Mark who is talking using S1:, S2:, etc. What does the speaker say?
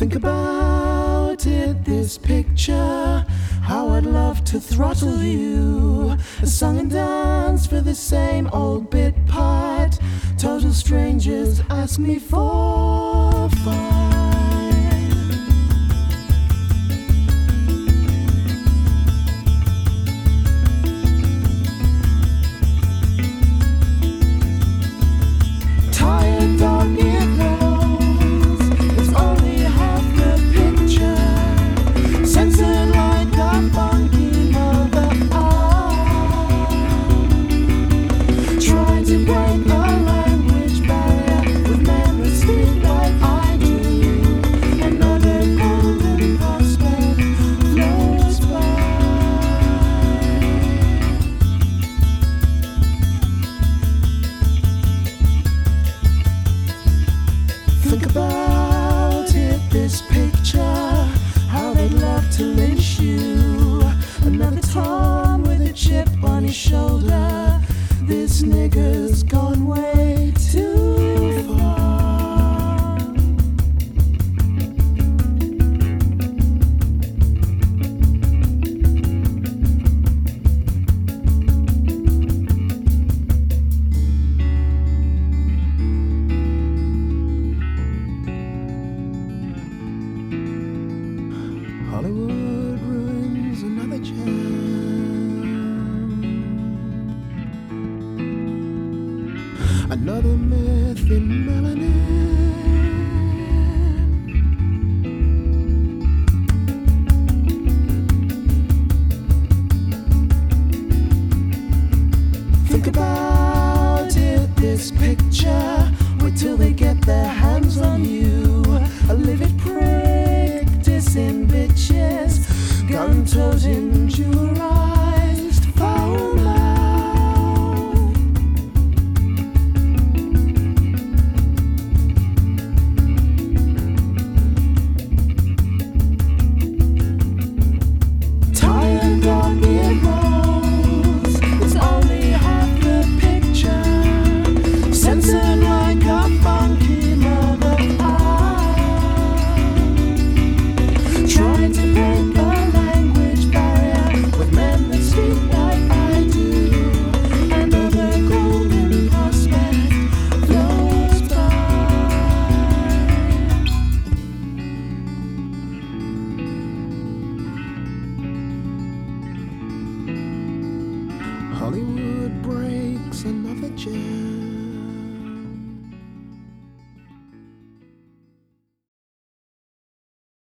S1: Think about it, this picture, how I'd love to throttle you. A song and dance for the same old bit part. Total strangers ask me for fun. Tired dog, it rolls. It's only half the picture. Censored like a funky mother. Trying to break the language barrier with men who speak like I do. Another golden prospect floats by. Think about it, this picture, how they'd love to lynch you. Another Tom with a chip on his shoulder. This nigger's